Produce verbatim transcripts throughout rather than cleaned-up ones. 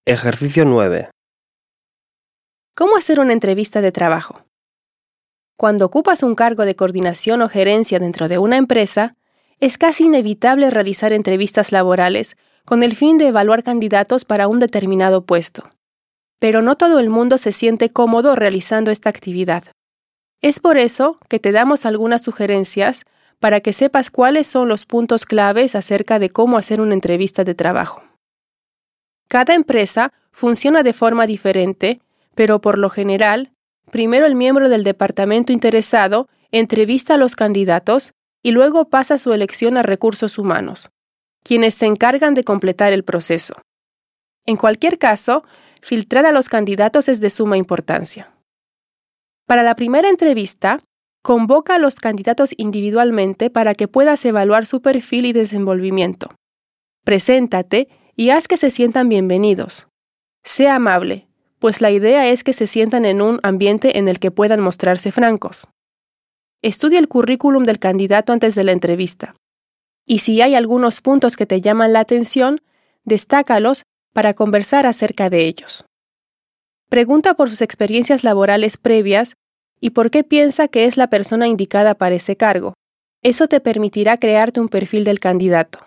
Ejercicio nueve. ¿Cómo hacer una entrevista de trabajo? Cuando ocupas un cargo de coordinación o gerencia dentro de una empresa, es casi inevitable realizar entrevistas laborales con el fin de evaluar candidatos para un determinado puesto. Pero no todo el mundo se siente cómodo realizando esta actividad. Es por eso que te damos algunas sugerencias para que sepas cuáles son los puntos claves acerca de cómo hacer una entrevista de trabajo. Cada empresa funciona de forma diferente, pero por lo general, primero el miembro del departamento interesado entrevista a los candidatos y luego pasa su elección a recursos humanos, quienes se encargan de completar el proceso. En cualquier caso, filtrar a los candidatos es de suma importancia. Para la primera entrevista, convoca a los candidatos individualmente para que puedas evaluar su perfil y desenvolvimiento. Preséntate y haz que se sientan bienvenidos. Sea amable, pues la idea es que se sientan en un ambiente en el que puedan mostrarse francos. Estudia el currículum del candidato antes de la entrevista. Y si hay algunos puntos que te llaman la atención, destácalos para conversar acerca de ellos. Pregunta por sus experiencias laborales previas y por qué piensa que es la persona indicada para ese cargo. Eso te permitirá crearte un perfil del candidato.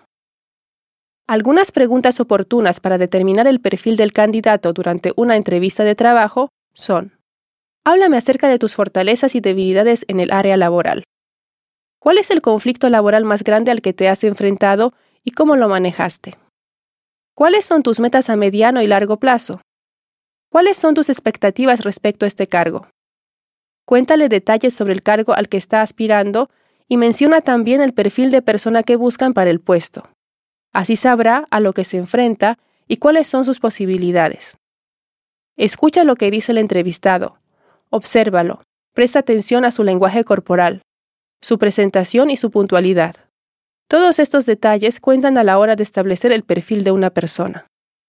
Algunas preguntas oportunas para determinar el perfil del candidato durante una entrevista de trabajo son: háblame acerca de tus fortalezas y debilidades en el área laboral. ¿Cuál es el conflicto laboral más grande al que te has enfrentado y cómo lo manejaste? ¿Cuáles son tus metas a mediano y largo plazo? ¿Cuáles son tus expectativas respecto a este cargo? Cuéntale detalles sobre el cargo al que está aspirando y menciona también el perfil de persona que buscan para el puesto. Así sabrá a lo que se enfrenta y cuáles son sus posibilidades. Escucha lo que dice el entrevistado. Obsérvalo. Presta atención a su lenguaje corporal, su presentación y su puntualidad. Todos estos detalles cuentan a la hora de establecer el perfil de una persona.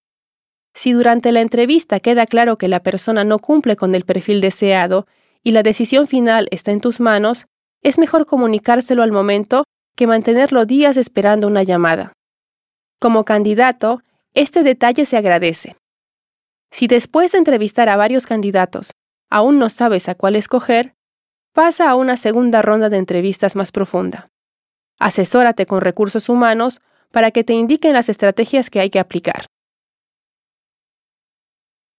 Si durante la entrevista queda claro que la persona no cumple con el perfil deseado y la decisión final está en tus manos, es mejor comunicárselo al momento que mantenerlo días esperando una llamada. Como candidato, este detalle se agradece. Si después de entrevistar a varios candidatos aún no sabes a cuál escoger, pasa a una segunda ronda de entrevistas más profunda. Asesórate con recursos humanos para que te indiquen las estrategias que hay que aplicar.